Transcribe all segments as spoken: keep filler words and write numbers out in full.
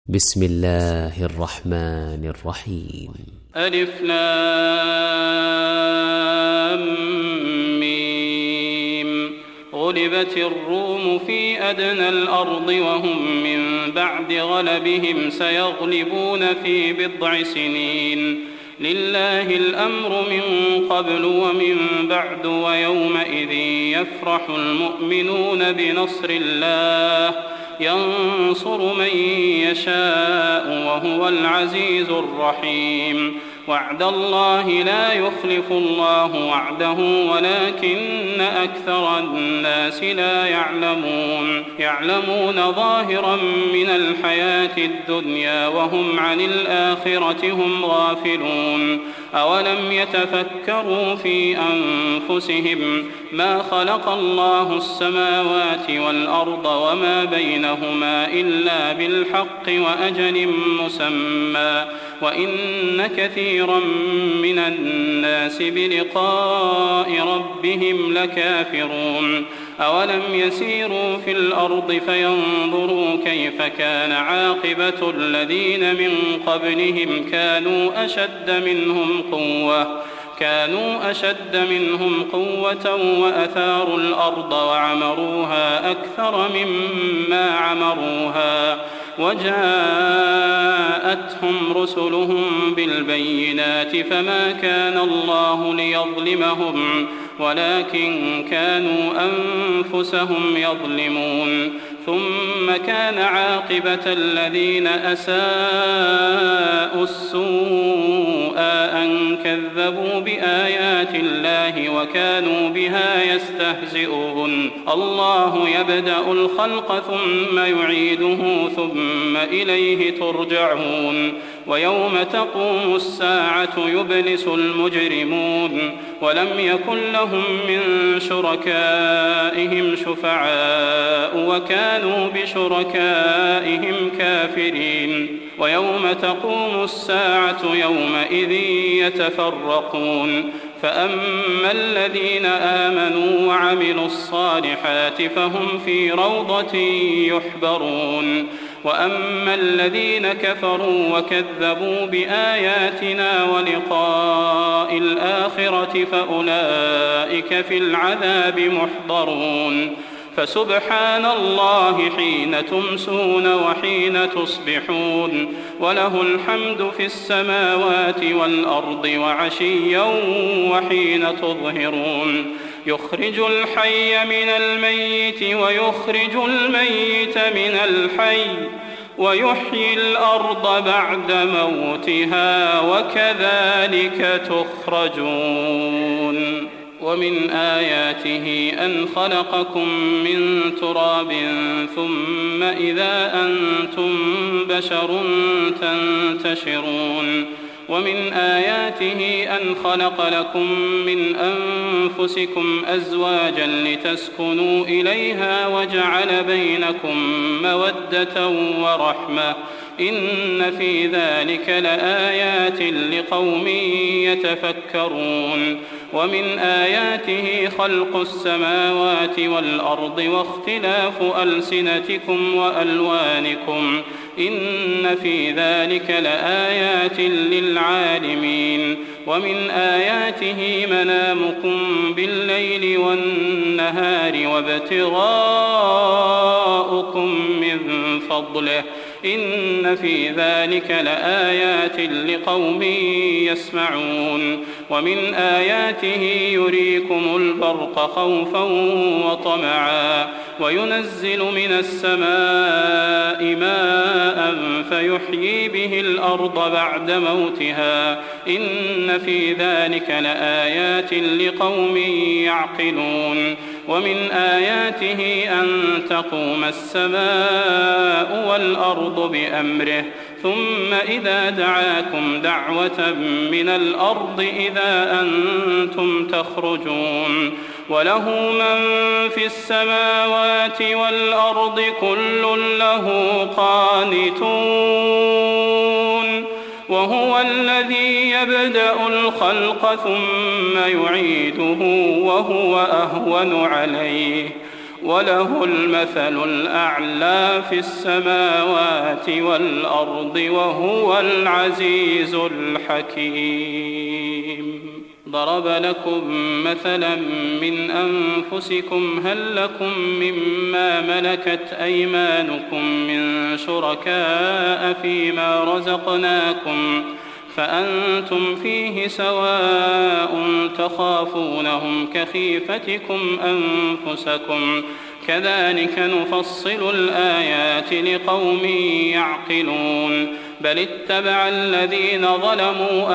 بسم الله الرحمن الرحيم. ألف لام ميم. غلبت الروم في أدنى الأرض وهم من بعد غلبهم سيغلبون في بضع سنين. لله الأمر من قبل ومن بعد ويومئذ يفرح المؤمنون بنصر الله ينصر من يشاء وهو العزيز الرحيم. وعد الله لا يخلف الله وعده ولكن أكثر الناس لا يعلمون يعلمون ظاهرا من الحياة الدنيا وهم عن الآخرة هم غافلون. أولم يتفكروا في أنفسهم ما خلق الله السماوات والأرض وما بينهما إلا بالحق وأجل مسمى وإن كثيرا من الناس بلقاء ربهم لكافرون. أولم يسيروا في الأرض فينظروا كيف كان عاقبة الذين من قبلهم كانوا أشد منهم قوة كانوا أشد منهم قوة وأثاروا الأرض وعمروها أكثر مما عمروها وجاءتهم رسلهم بالبينات فما كان الله ليظلمهم ولكن كانوا أنفسهم يظلمون. ثم كان عاقبة الذين أساءوا السوء أن كذبوا بآيات الله وكانوا بها يستهزئون. الله يبدأ الخلق ثم يعيده ثم إليه ترجعون. ويوم تقوم الساعة يبلس المجرمون ولم يكن لهم من شركائهم شفعاء وكانوا بشركائهم كافرين. ويوم تقوم الساعة يومئذ يتفرقون فأما الذين آمنوا وعملوا الصالحات فهم في روضة يحبرون وأما الذين كفروا وكذبوا بآياتنا ولقاء الآخرة فأولئك في العذاب محضرون. فسبحان الله حين تمسون وحين تصبحون وله الحمد في السماوات والأرض وعشيا وحين تظهرون. يخرج الحي من الميت ويخرج الميت من الحي ويحيي الأرض بعد موتها وكذلك تخرجون. ومن آياته أن خلقكم من تراب ثم إذا أنتم بشر تنتشرون. ومن آياته أن خلق لكم من أنفسكم أزواجا لتسكنوا إليها وجعل بينكم مودة ورحمة إن في ذلك لآيات لقوم يتفكرون. ومن آياته خلق السماوات والأرض واختلاف ألسنتكم وألوانكم إن في ذلك لآيات للعالمين. ومن آياته منامكم بالليل والنهار وابتغاؤكم من فضله إن في ذلك لآيات لقوم يسمعون. ومن آياته يريكم البرق خوفا وطمعا وينزل من السماء ماء فيحيي به الأرض بعد موتها إن في ذلك لآيات لقوم يعقلون. ومن آياته أن تقوم السماء والأرض بأمره ثم إذا دعاكم دعوة من الأرض إذا أنتم تخرجون. وله من في السماوات والأرض كل له قانتون. وهو الذي يبدأ الخلق ثم يعيده وهو أهون عليه وله المثل الأعلى في السماوات والأرض وهو العزيز الحكيم. ضرب لكم مثلا من أنفسكم هل لكم مما ملكت أيمانكم من شركاء فيما رزقناكم فأنتم فيه سواء تخافونهم كخيفتكم أنفسكم كذلك نفصل الآيات لقوم يعقلون بل اتبع الذين ظلموا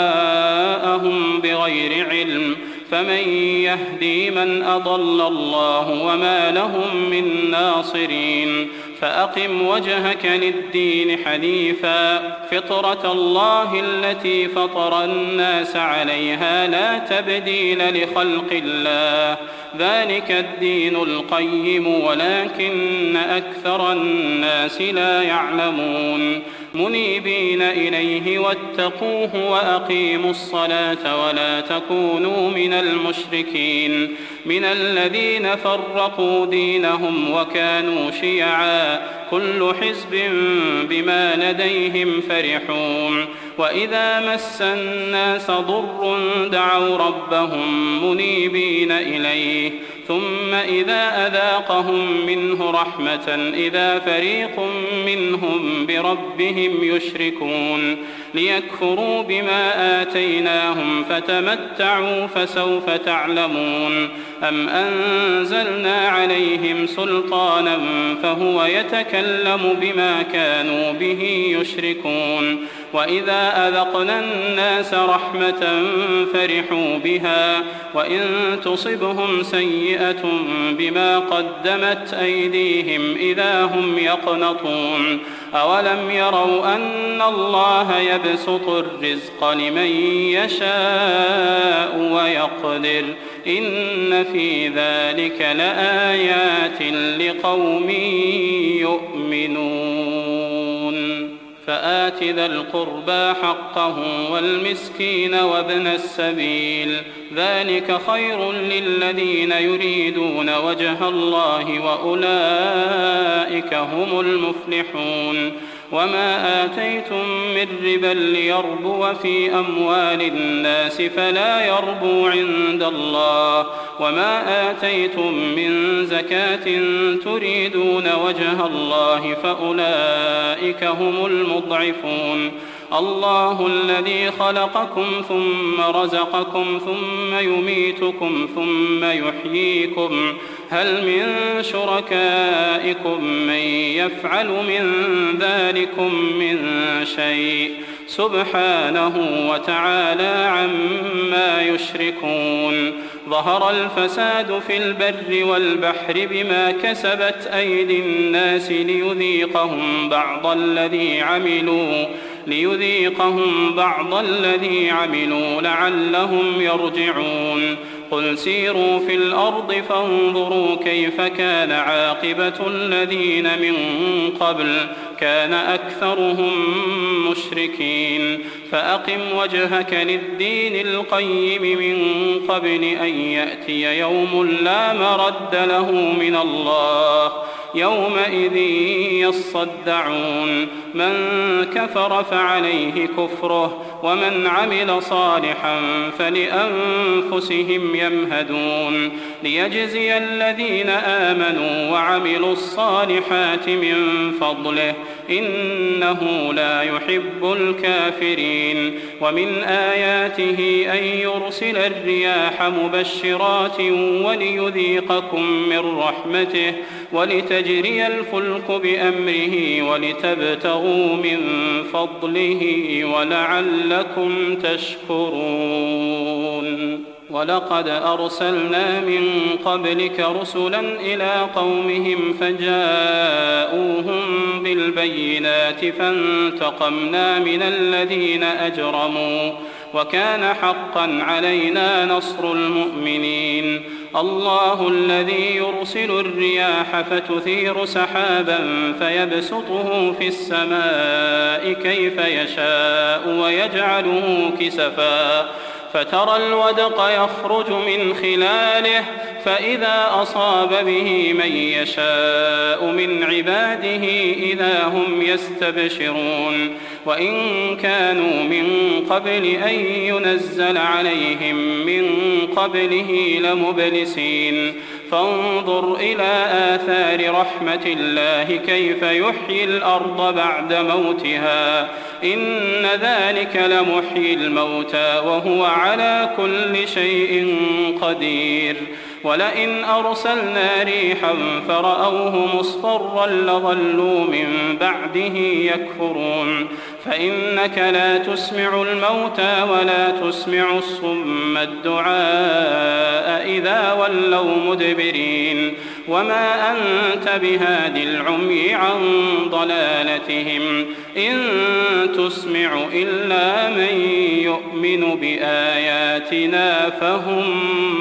أهواءهم بغير علم فمن يهدي من أضل الله وما لهم من ناصرين فأقم وجهك للدين حنيفا فطرة الله التي فطر الناس عليها لا تبديل لخلق الله ذلك الدين القيم ولكن أكثر الناس لا يعلمون منيبين إليه واتقوه وأقيموا الصلاة ولا تكونوا من المشركين من الذين فرقوا دينهم وكانوا شيعا كل حزب بما لديهم فرحون وإذا مس الناس ضر دعوا ربهم منيبين إليه ثم إذا أذاقهم منه رحمة إذا فريق منهم بربهم يشركون ليكفروا بما آتيناهم فتمتعوا فسوف تعلمون أم أنزلنا عليهم سلطانا فهو يتكلم بما كانوا به يشركون وإذا أذقنا الناس رحمة فرحوا بها وإن تصبهم سيئة بما قدمت أيديهم إذا هم يقنطون أولم يروا أن الله يبسط الرزق لمن يشاء ويقدر إن في ذلك لآيات لقوم يؤمنون فآت ذا القربى حقه والمسكين وابن السبيل ذلك خير للذين يريدون وجه الله وأولئك هم المفلحون وما آتيتم من ربا ليربو في أموال الناس فلا يربو عند الله وما آتيتم من زكاة تريدون وجه الله فأولئك هم المضعفون الله الذي خلقكم ثم رزقكم ثم يميتكم ثم يحييكم هل من شركائكم من يفعل من ذلكم من شيء سبحانه وتعالى عما يشركون ظهر الفساد في البر والبحر بما كسبت أيدي الناس ليذيقهم بعض الذي عملوا ليذيقهم بعض الذي عملوا لعلهم يرجعون قل سيروا في الأرض فانظروا كيف كان عاقبة الذين من قبل كان أكثرهم مشركين فأقم وجهك للدين القيم من قبل أن يأتي يوم لا مرد له من الله يومئذ يصدعون من كفر فعليه كفره ومن عمل صالحا فلأنفسهم يمهدون ليجزي الذين آمنوا وعملوا الصالحات من فضله إنه لا يحب الكافرين ومن آياته أن يرسل الرياح مبشرات وليذيقكم من رحمته ولتجري الفلك بأمره ولتبتغوا من فضله ولعلكم تشكرون ولقد أرسلنا من قبلك رسلا إلى قومهم فجاءوهم بالبينات فانتقمنا من الذين أجرموا وكان حقا علينا نصر المؤمنين الله الذي يرسل الرياح فتثير سحابا فيبسطه في السماء كيف يشاء ويجعله كسفا فترى الودق يخرج من خلاله فإذا أصاب به من يشاء من عباده إذا هم يستبشرون وإن كانوا من قبل أن ينزل عليهم من قبله لمبلسين فانظر إلى آثار رحمة الله كيف يحيي الأرض بعد موتها إن ذلك لمحيي الموتى وهو على كل شيء قدير ولئن أرسلنا ريحا فرأوه مصفرا لظلوا من بعده يكفرون فإنك لا تسمع الموتى ولا تسمع الصم الدعاء إذا ولوا مدبرين وما أنت بهاد العمي عن ضلالتهم إن تسمع إلا من يؤمن بآياتنا فهم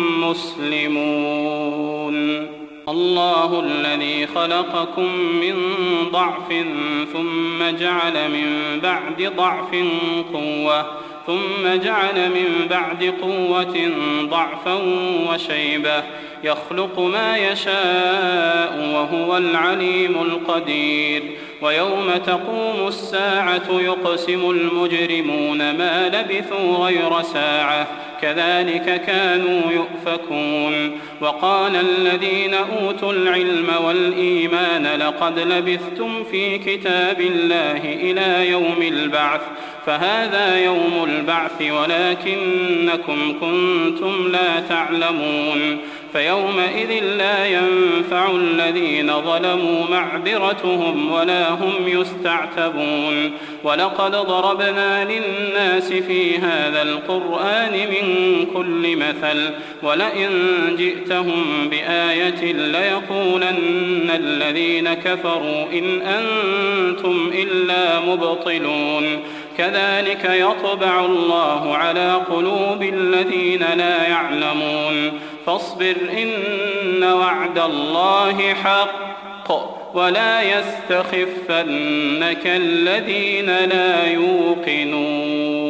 مسلمون الله الذي خلقكم من ضعف ثم جعل من بعد ضعف قوة ثم جعل من بعد قوة ضعفا وشيبة يخلق ما يشاء وهو العليم القدير ويوم تقوم الساعة يقسم المجرمون ما لبثوا غير ساعة كذلك كانوا يؤفكون وقال الذين أوتوا العلم والإيمان لقد لبثتم في كتاب الله إلى يوم البعث فهذا يوم البعث ولكنكم كنتم لا تعلمون فيومئذ لا ينفع الذين ظلموا معذرتهم ولا هم يستعتبون ولقد ضربنا للناس في هذا القرآن من كل مثل ولئن جئتهم بآية ليقولن الذين كفروا إن أنتم إلا مبطلون كذلك يطبع الله على قلوب الذين لا يعلمون فاصبر إن وعد الله حق ولا يستخفنك الذين لا يوقنون